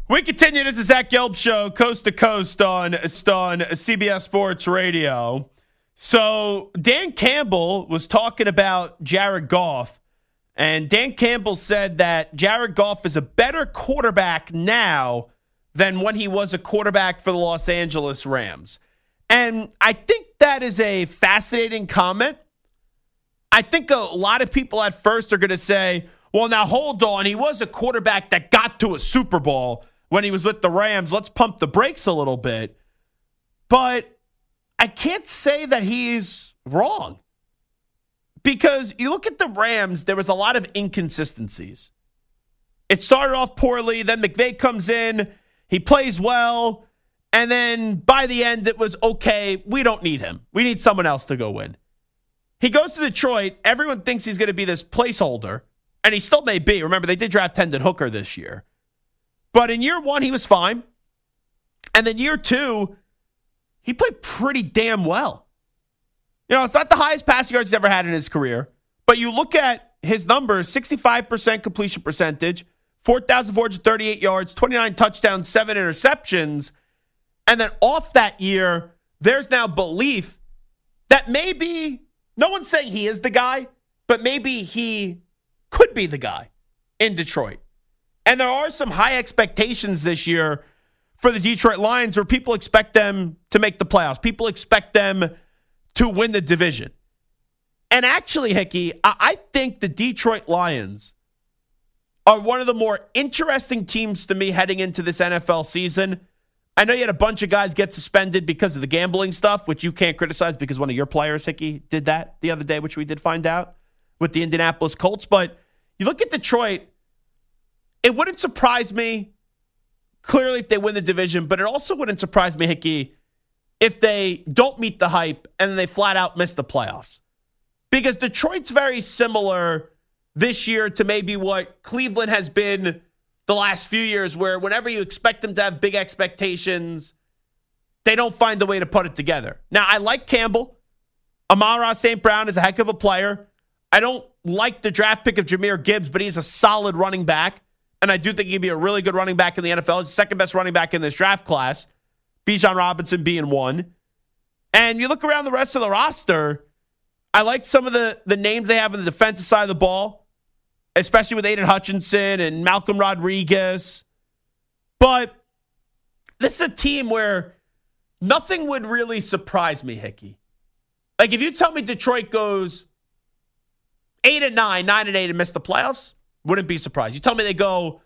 We continue. This is Zach Gelb Show, coast to coast on CBS Sports Radio. So Dan Campbell was talking about Jared Goff, and Dan Campbell said that Jared Goff is a better quarterback now than when he was a quarterback for the Los Angeles Rams. And I think that is a fascinating comment. I think a lot of people at first are going to say, well, now hold on. He was a quarterback that got to a Super Bowl when he was with the Rams. Let's pump the brakes a little bit. But I can't say that he's wrong. Because you look at the Rams, there was a lot of inconsistencies. It started off poorly. Then McVay comes in. He plays well. And then by the end, it was, okay, we don't need him. We need someone else to go win. He goes to Detroit. Everyone thinks he's going to be this placeholder. And he still may be. Remember, they did draft Hendon Hooker this year. But in year one, he was fine. And then year two, he played pretty damn well. You know, it's not the highest passing yards he's ever had in his career. But you look at his numbers, 65% completion percentage, 4,438 yards, 29 touchdowns, 7 interceptions. And then off that year, there's now belief that maybe, no one's saying he is the guy, but maybe he could be the guy in Detroit. And there are some high expectations this year for the Detroit Lions where people expect them to make the playoffs. People expect them to win the division. And actually, Hickey, I think the Detroit Lions are one of the more interesting teams to me heading into this NFL season. I know you had a bunch of guys get suspended because of the gambling stuff, which you can't criticize because one of your players, Hickey, did that the other day, which we did find out with the Indianapolis Colts. But you look at Detroit, it wouldn't surprise me, clearly, if they win the division, but it also wouldn't surprise me, Hickey, if they don't meet the hype and then they flat out miss the playoffs. Because Detroit's very similar this year to maybe what Cleveland has been the last few years, where whenever you expect them to have big expectations, they don't find a way to put it together. Now, I like Campbell. Amon-Ra St. Brown is a heck of a player. I don't like the draft pick of Jahmyr Gibbs, but he's a solid running back. And I do think he'd be a really good running back in the NFL. He's the second best running back in this draft class. Bijan Robinson being one. And you look around the rest of the roster, I like some of the names they have on the defensive side of the ball, especially with Aiden Hutchinson and Malcolm Rodriguez. But this is a team where nothing would really surprise me, Hickey. Like, if you tell me Detroit goes 8-9, 9-8, and miss the playoffs, wouldn't be surprised. You tell me they go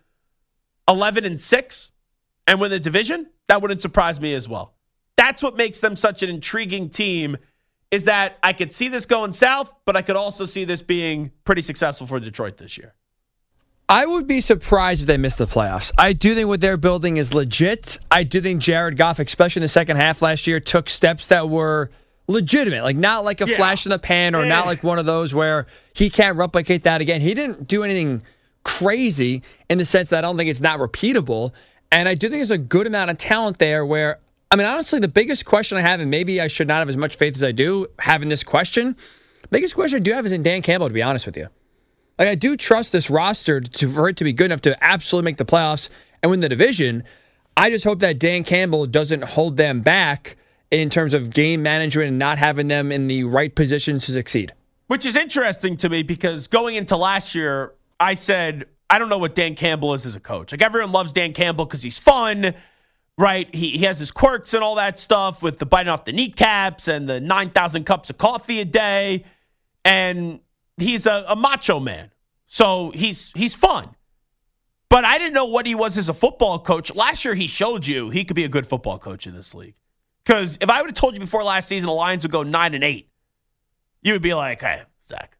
11-6 and win the division, that wouldn't surprise me as well. That's what makes them such an intriguing team, is that I could see this going south, but I could also see this being pretty successful for Detroit this year. I would be surprised if they missed the playoffs. I do think what they're building is legit. I do think Jared Goff, especially in the second half last year, took steps that were legitimate, like not like a flash in the pan or not like one of those where he can't replicate that again. He didn't do anything crazy in the sense that I don't think it's not repeatable. And I do think there's a good amount of talent there where, I mean, honestly, the biggest question I have, and maybe I should not have as much faith as I do having this question, the biggest question I do have is in Dan Campbell, to be honest with you. Like, I do trust this roster for it to be good enough to absolutely make the playoffs and win the division. I just hope that Dan Campbell doesn't hold them back in terms of game management and not having them in the right positions to succeed. Which is interesting to me because going into last year, I said, I don't know what Dan Campbell is as a coach. Like, everyone loves Dan Campbell because he's fun, right? He has his quirks and all that stuff with the biting off the kneecaps and the 9,000 cups of coffee a day. And he's a macho man. So he's fun. But I didn't know what he was as a football coach. Last year, he showed you he could be a good football coach in this league. Because if I would have told you before last season the Lions would go 9-8, you would be like, hey, Zach,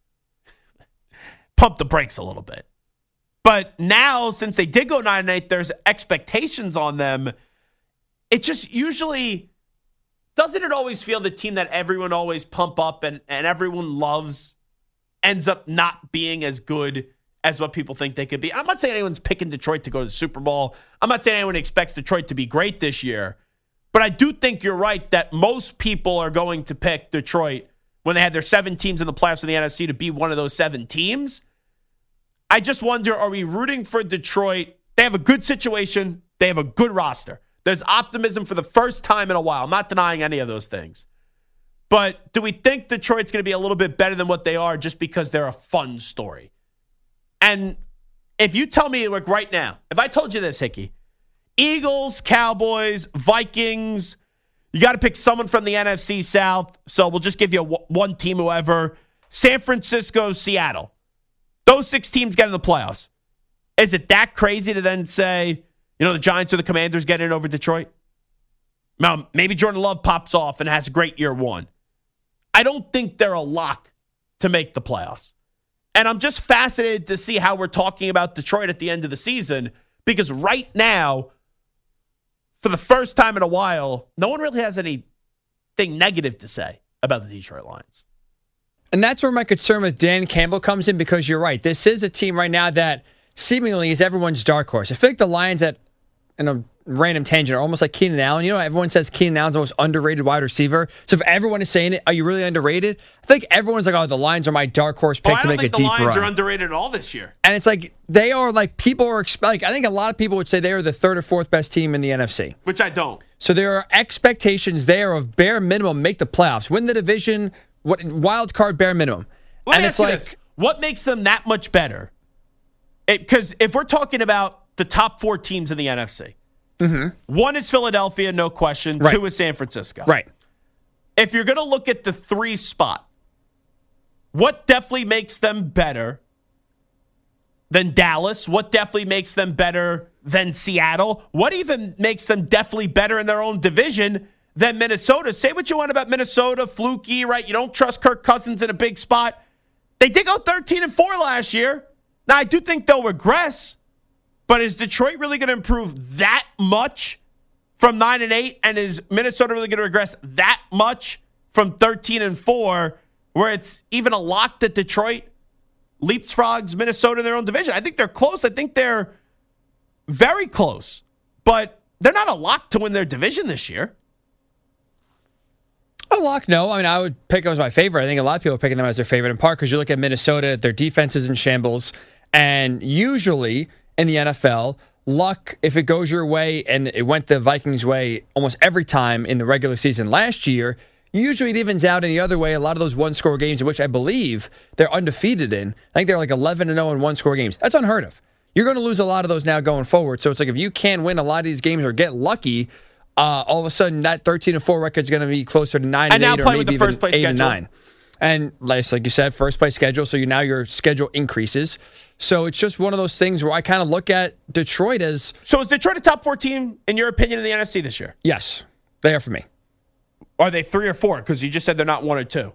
pump the brakes a little bit. But now, since they did go 9-8, there's expectations on them. It just usually, doesn't it always feel the team that everyone always pump up and everyone loves ends up not being as good as what people think they could be? I'm not saying anyone's picking Detroit to go to the Super Bowl. I'm not saying anyone expects Detroit to be great this year. But I do think you're right that most people are going to pick Detroit when they had their 7 teams in the playoffs in the NFC to be one of those 7 teams. I just wonder, are we rooting for Detroit? They have a good situation They have a good roster. There's optimism for the first time in a while. I'm not denying any of those things. But do we think Detroit's going to be a little bit better than what they are just because they're a fun story? And if you tell me, like right now, if I told you this, Hickey, Eagles, Cowboys, Vikings, you got to pick someone from the NFC South. So we'll just give you one team, whoever. San Francisco, Seattle. Those 6 teams get in the playoffs. Is it that crazy to then say, the Giants or the Commanders get in over Detroit? Now, maybe Jordan Love pops off and has a great year 1. I don't think they're a lock to make the playoffs. And I'm just fascinated to see how we're talking about Detroit at the end of the season, because right now, for the first time in a while, no one really has anything negative to say about the Detroit Lions. And that's where my concern with Dan Campbell comes in, because you're right. This is a team right now that seemingly is everyone's dark horse. I feel like the Lions in a random tangent are almost like Keenan Allen. Everyone says Keenan Allen's the most underrated wide receiver. So if everyone is saying it, are you really underrated? I think everyone's like, the Lions are my dark horse pick to make a deep run. I don't think the Lions are underrated at all this year. And it's like they are like people are like, I think a lot of people would say they are the 3rd or 4th best team in the NFC. Which I don't. So there are expectations there of bare minimum make the playoffs, win the division, wild card bare minimum. Let me ask you this. What makes them that much better? Because if we're talking about the top 4 teams in the NFC, 1 is Philadelphia, no question. Right. 2 is San Francisco. Right. If you're going to look at the 3 spot, what definitely makes them better than Dallas? What definitely makes them better than Seattle? What even makes them definitely better in their own division than Minnesota? Say what you want about Minnesota, fluky, right? You don't trust Kirk Cousins in a big spot. They did go 13-4 last year. Now, I do think they'll regress. But is Detroit really going to improve that much from 9-8? And is Minnesota really going to regress that much from 13-4, where it's even a lock that Detroit leapfrogs Minnesota in their own division? I think they're close. I think they're very close. But they're not a lock to win their division this year. A lock, no. I mean, I would pick them as my favorite. I think a lot of people are picking them as their favorite in part because you look at Minnesota, their defense is in shambles. And usually in the NFL, luck, if it goes your way, and it went the Vikings' way almost every time in the regular season last year, usually it evens out in the other way. A lot of those one-score games in which I believe they're undefeated in. I think they're like 11-0 in one-score games. That's unheard of. You're going to lose a lot of those now going forward. So it's like if you can win a lot of these games or get lucky, all of a sudden that 13-4 record is going to be closer to 9-8 and now or play maybe with the first place even 8-9. schedule. And like you said, first place schedule, so now your schedule increases. So it's just one of those things where I kind of look at Detroit as... So is Detroit a top 4 team, in your opinion, in the NFC this year? Yes, they are for me. Are they 3 or 4? Because you just said they're not 1 or 2.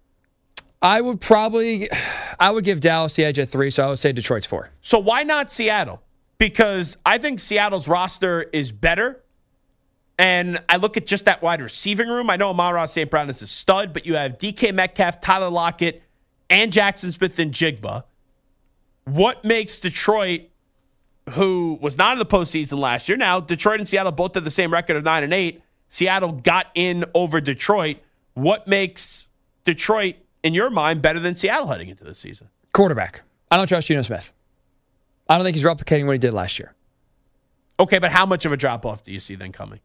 I would give Dallas the edge at 3, so I would say Detroit's 4. So why not Seattle? Because I think Seattle's roster is better. And I look at just that wide receiving room. I know Amon-Ra St. Brown is a stud, but you have DK Metcalf, Tyler Lockett, and Jackson Smith and Jigba. What makes Detroit, who was not in the postseason last year, now Detroit and Seattle both have the same record of 9-8. Seattle got in over Detroit. What makes Detroit, in your mind, better than Seattle heading into this season? Quarterback. I don't trust Geno Smith. I don't think he's replicating what he did last year. Okay, but how much of a drop-off do you see then coming?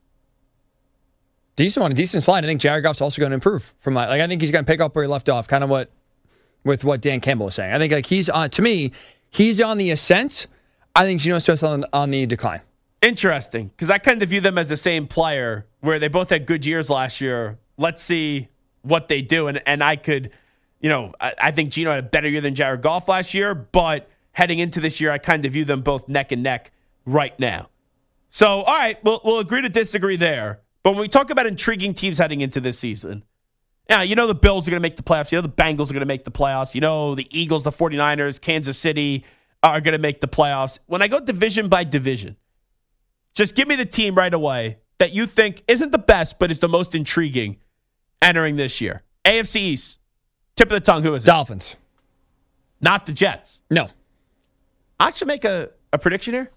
Decent slide. I think Jared Goff's also going to improve from that. Like, I think he's going to pick up where he left off, kind of with what Dan Campbell was saying. I think he's on the ascent. I think Geno Smith's on the decline. Interesting, because I kind of view them as the same player, where they both had good years last year. Let's see what they do. And I could, I think Geno had a better year than Jared Goff last year, but heading into this year, I kind of view them both neck and neck right now. So, all right, we'll agree to disagree there. But when we talk about intriguing teams heading into this season, the Bills are going to make the playoffs. The Bengals are going to make the playoffs. The Eagles, the 49ers, Kansas City are going to make the playoffs. When I go division by division, just give me the team right away that you think isn't the best, but is the most intriguing entering this year. AFC East, tip of the tongue, who is it? Dolphins. Not the Jets. No. I should make a prediction here.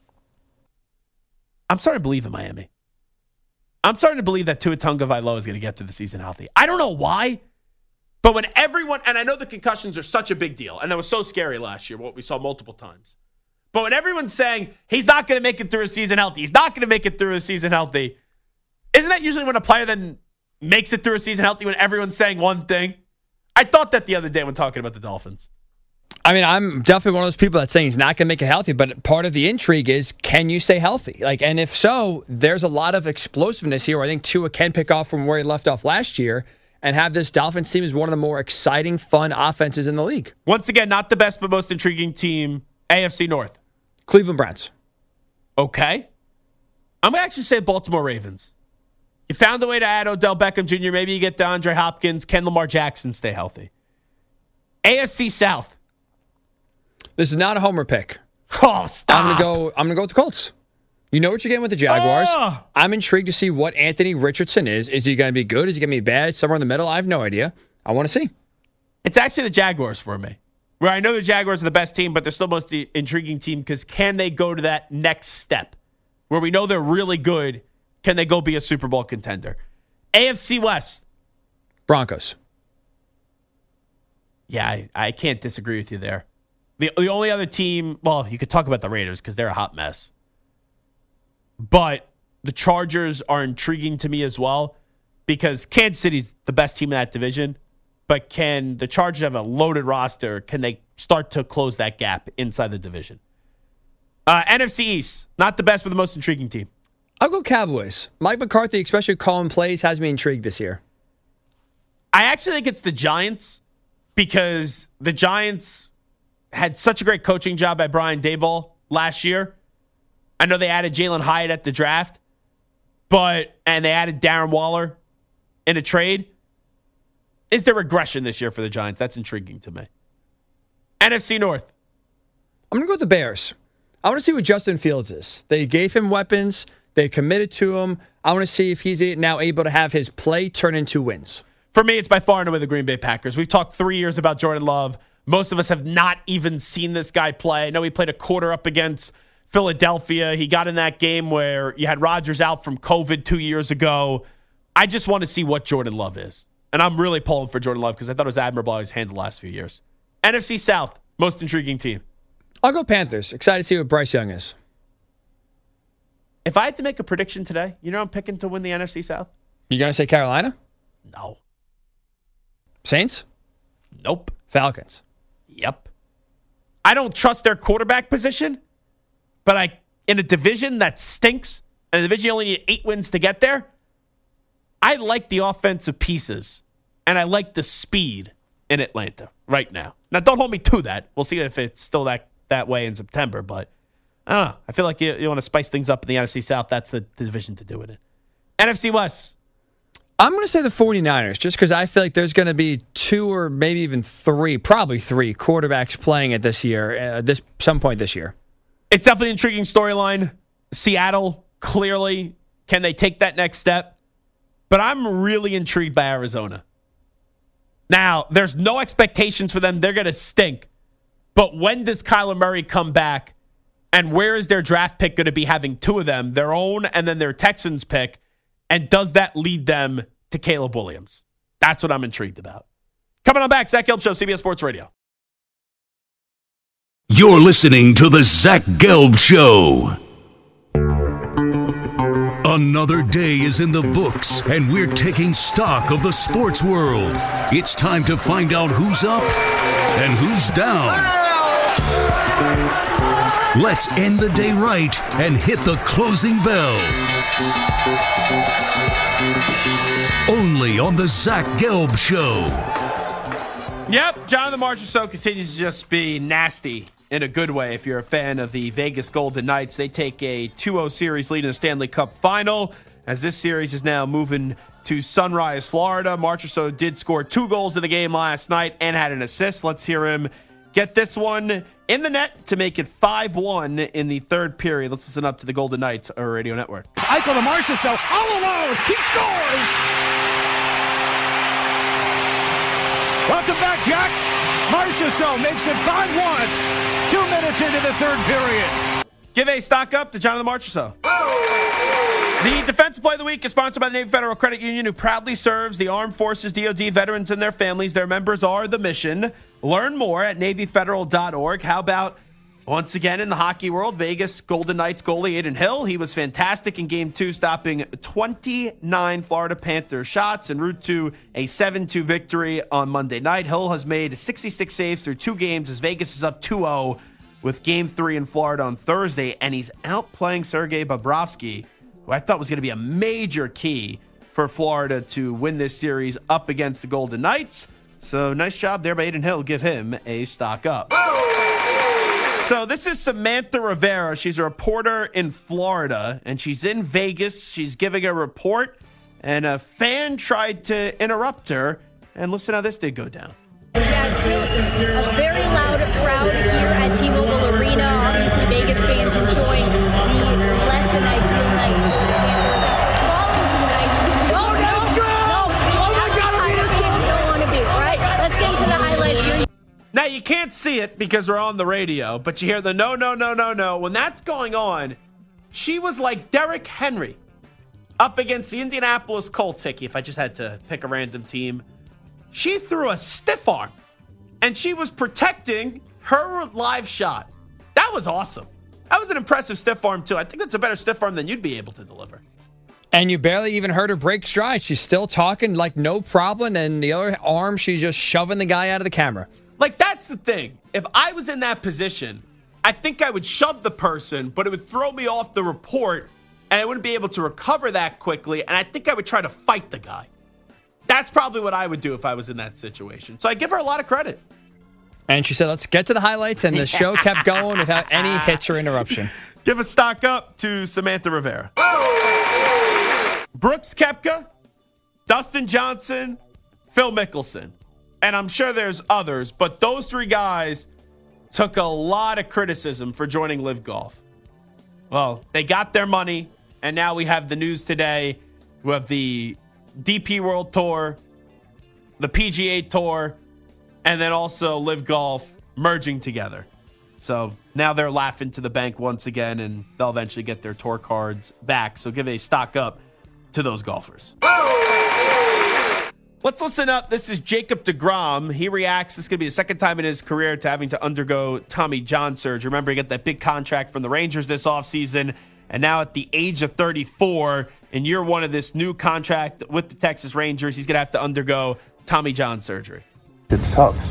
I'm starting to believe in Miami. I'm starting to believe that Tua Tagovailoa is going to get to the season healthy. I don't know why, but when everyone, and I know the concussions are such a big deal, and that was so scary last year, what we saw multiple times. But when everyone's saying he's not going to make it through a season healthy, he's not going to make it through a season healthy, isn't that usually when a player then makes it through a season healthy when everyone's saying one thing? I thought that the other day when talking about the Dolphins. I mean, I'm definitely one of those people that's saying he's not going to make it healthy, but part of the intrigue is, can you stay healthy? And if so, there's a lot of explosiveness here where I think Tua can pick off from where he left off last year and have this Dolphins team as one of the more exciting, fun offenses in the league. Once again, not the best but most intriguing team, AFC North. Cleveland Browns. Okay. I'm going to actually say Baltimore Ravens. You found a way to add Odell Beckham Jr. Maybe you get DeAndre Hopkins. Can Lamar Jackson stay healthy? AFC South. This is not a homer pick. Oh, stop. I'm gonna go with the Colts. You know what you're getting with the Jaguars. Oh. I'm intrigued to see what Anthony Richardson is. Is he going to be good? Is he going to be bad? Somewhere in the middle? I have no idea. I want to see. It's actually the Jaguars for me. Where I know the Jaguars are the best team, but they're still the most intriguing team because can they go to that next step? Where we know they're really good, can they go be a Super Bowl contender? AFC West. Broncos. Yeah, I can't disagree with you there. The only other team, well, you could talk about the Raiders because they're a hot mess. But the Chargers are intriguing to me as well because Kansas City's the best team in that division. But can the Chargers have a loaded roster? Can they start to close that gap inside the division? NFC East, not the best, but the most intriguing team. I'll go Cowboys. Mike McCarthy, especially calling plays, has me intrigued this year. I actually think it's the Giants because the Giants had such a great coaching job by Brian Daboll last year. I know they added Jalen Hyatt at the draft, and they added Darren Waller in a trade. Is there regression this year for the Giants? That's intriguing to me. NFC North. I'm going to go with the Bears. I want to see what Justin Fields is. They gave him weapons. They committed to him. I want to see if he's now able to have his play turn into wins. For me, it's by far and away the Green Bay Packers. We've talked 3 years about Jordan Love. Most of us have not even seen this guy play. I know he played a quarter up against Philadelphia. He got in that game where you had Rodgers out from COVID 2 years ago. I just want to see what Jordan Love is. And I'm really pulling for Jordan Love because I thought it was admirable how he's handled the last few years. NFC South, most intriguing team. I'll go Panthers. Excited to see what Bryce Young is. If I had to make a prediction today, you know I'm picking to win the NFC South? You going to say Carolina? No. Saints? Nope. Falcons? Yep. I don't trust their quarterback position, but in a division that stinks, and a division you only need 8 wins to get there, I like the offensive pieces, and I like the speed in Atlanta right now. Now, don't hold me to that. We'll see if it's still that way in September, but I don't know. I feel like you want to spice things up in the NFC South. That's the division to do it in. NFC West. I'm going to say the 49ers just because I feel like there's going to be 2 or maybe even 3, probably 3 quarterbacks playing it this year, some point this year. It's definitely an intriguing storyline. Seattle, clearly, can they take that next step? But I'm really intrigued by Arizona. Now, there's no expectations for them. They're going to stink. But when does Kyler Murray come back? And where is their draft pick going to be having 2 of them, their own and then their Texans pick? And does that lead them to Caleb Williams? That's what I'm intrigued about. Coming on back, Zach Gelb Show, CBS Sports Radio. You're listening to the Zach Gelb Show. Another day is in the books, and we're taking stock of the sports world. It's time to find out who's up and who's down. Let's end the day right and hit the closing bell. Only on the Zach Gelb Show. Yep, Jonathan Marchessault continues to just be nasty in a good way. If you're a fan of the Vegas Golden Knights, they take a 2-0 series lead in the Stanley Cup final as this series is now moving to Sunrise, Florida. Marchessault did score 2 goals in the game last night and had an assist. Let's hear him get this one in the net to make it 5-1 in the third period. Let's listen up to the Golden Knights, our radio network. Eichel to Marchessault, all alone. He scores! Welcome back, Jack. Marchessault makes it 5-1. 2 minutes into the third period. Give a stock up to Jonathan Marchessault. The Defensive Play of the Week is sponsored by the Navy Federal Credit Union, who proudly serves the Armed Forces, DoD veterans, and their families. Their members are the mission. Learn more at NavyFederal.org. How about Once again in the hockey world, Vegas Golden Knights goalie Adin Hill. He was fantastic in Game 2, stopping 29 Florida Panthers shots en route to a 7-2 victory on Monday night. Hill has made 66 saves through 2 games as Vegas is up 2-0 with Game 3 in Florida on Thursday, and he's outplaying Sergei Bobrovsky, who I thought was going to be a major key for Florida to win this series up against the Golden Knights. So nice job there by Adin Hill. Give him a stock up. So this is Samantha Rivera. She's a reporter in Florida, and she's in Vegas. She's giving a report, and a fan tried to interrupt her. And listen how this did go down. Yeah, it's still a very loud crowd here at T-Mobile Arena. Obviously, Vegas fans enjoying the less than ideal night for the Panthers after falling to the Knights. Don't want to be, all right? Let's get into the highlights here. Now, you can't see it because we're on the radio, but you hear the no, no, no, no, no. When that's going on, she was like Derrick Henry up against the Indianapolis Colts, Hickey, if I just had to pick a random team. She threw a stiff arm, and she was protecting her live shot. That was awesome. That was an impressive stiff arm, too. I think that's a better stiff arm than you'd be able to deliver. And you barely even heard her break stride. She's still talking like no problem, and the other arm, she's just shoving the guy out of the camera. Like, that's the thing. If I was in that position, I think I would shove the person, but it would throw me off the report, and I wouldn't be able to recover that quickly, and I think I would try to fight the guy. That's probably what I would do if I was in that situation. So I give her a lot of credit. And she said, let's get to the highlights, and the show kept going without any hits or interruption. Give a stock up to Samantha Rivera. Brooks Koepka, Dustin Johnson, Phil Mickelson. And I'm sure there's others, but those 3 guys took a lot of criticism for joining Live Golf. Well, they got their money, and now we have the news today. We have the DP World Tour, the PGA Tour, and then also Live Golf merging together. So now they're laughing to the bank once again, and they'll eventually get their tour cards back. So give a stock up to those golfers. Let's listen up. This is Jacob deGrom. He reacts. This is going to be the second time in his career to having to undergo Tommy John surgery. Remember, he got that big contract from the Rangers this offseason. And now at the age of 34, in year 1 of this new contract with the Texas Rangers, he's going to have to undergo Tommy John surgery. It's tough,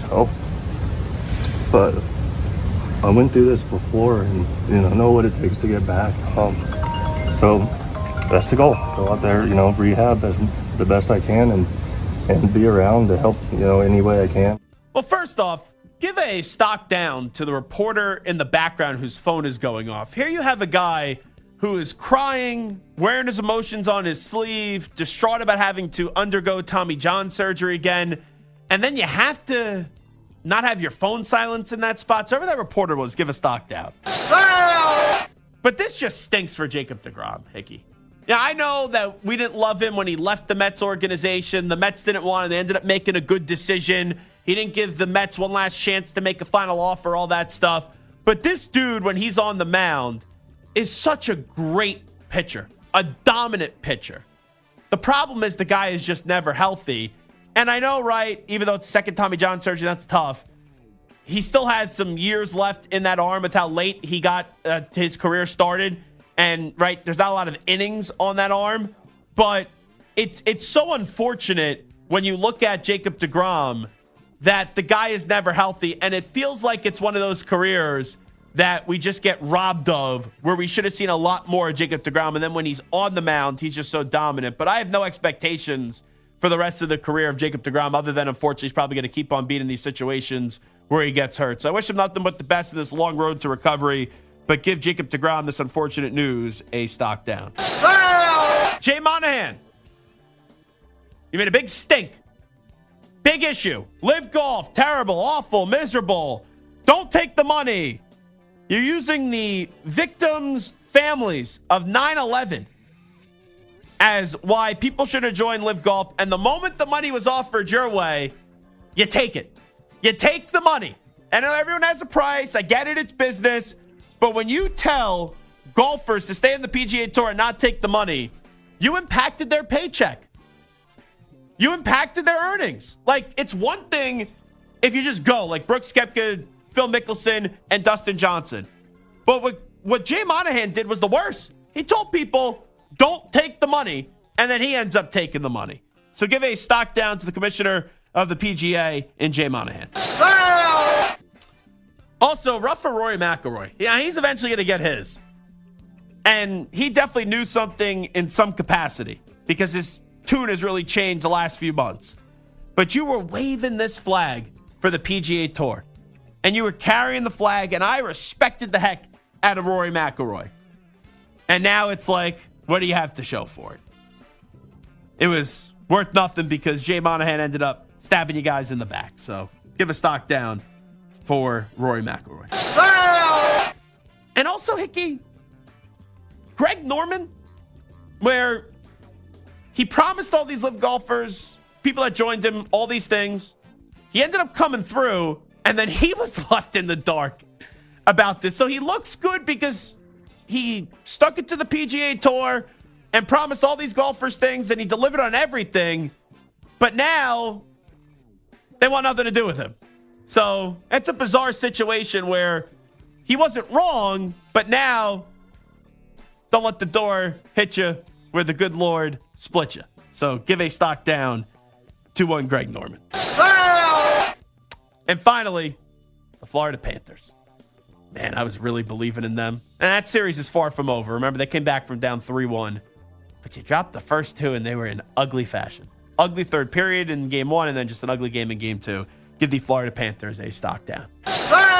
but I went through this before and, know what it takes to get back. So that's the goal. Go out there, rehab as the best I can and be around to help, any way I can. Well, first off, give a stock down to the reporter in the background whose phone is going off. Here you have a guy who is crying, wearing his emotions on his sleeve, distraught about having to undergo Tommy John surgery again, and then you have to not have your phone silenced in that spot. So whoever that reporter was, give a stock down. But this just stinks for Jacob deGrom, Hickey. Yeah, I know that we didn't love him when he left the Mets organization. The Mets didn't want him. They ended up making a good decision. He didn't give the Mets one last chance to make a final offer, all that stuff. But this dude, when he's on the mound, is such a great pitcher, a dominant pitcher. The problem is the guy is just never healthy. And I know, right, even though it's second Tommy John surgery, that's tough. He still has some years left in that arm with how late he got his career started. And, right, there's not a lot of innings on that arm. But it's so unfortunate when you look at Jacob deGrom that the guy is never healthy. And it feels like it's one of those careers that we just get robbed of, where we should have seen a lot more of Jacob deGrom. And then when he's on the mound, he's just so dominant. But I have no expectations for the rest of the career of Jacob deGrom, other than, unfortunately, he's probably going to keep on being in these situations where he gets hurt. So I wish him nothing but the best in this long road to recovery. But give Jacob deGrom this unfortunate news a stock down. Jay Monahan, you made a big stink. Big issue. Live Golf, terrible, awful, miserable. Don't take the money. You're using the victims' families of 9/11 as why people should have joined Live Golf. And the moment the money was offered your way, you take it. You take the money. I know everyone has a price. I get it. It's business. But when you tell golfers to stay on the PGA Tour and not take the money, you impacted their paycheck. You impacted their earnings. Like, it's one thing if you just go, like Brooks Koepka Phil Mickelson, and Dustin Johnson. But what Jay Monahan did was the worst. He told people, don't take the money, and then he ends up taking the money. So give a stock down to the commissioner of the PGA in Jay Monahan. Also, rough for Rory McIlroy. Yeah, he's eventually going to get his. And he definitely knew something in some capacity because his tune has really changed the last few months. But you were waving this flag for the PGA Tour. And you were carrying the flag, and I respected the heck out of Rory McIlroy. And now it's like, what do you have to show for it? It was worth nothing because Jay Monahan ended up stabbing you guys in the back. So give a stock down for Rory McIlroy. And also, Hickey, Greg Norman, where he promised all these live golfers, people that joined him, all these things. He ended up coming through, and then he was left in the dark about this. So he looks good because he stuck it to the PGA Tour and promised all these golfers things, and he delivered on everything. But now they want nothing to do with him. So it's a bizarre situation where he wasn't wrong, but now don't let the door hit you where the good Lord split you. So give a stock down to one Greg Norman. And finally, the Florida Panthers. Man, I was really believing in them. And that series is far from over. Remember, they came back from down 3-1. But you dropped the first two, and they were in ugly fashion. Ugly third period in game one, and then just an ugly game in game two. Give the Florida Panthers a stock down.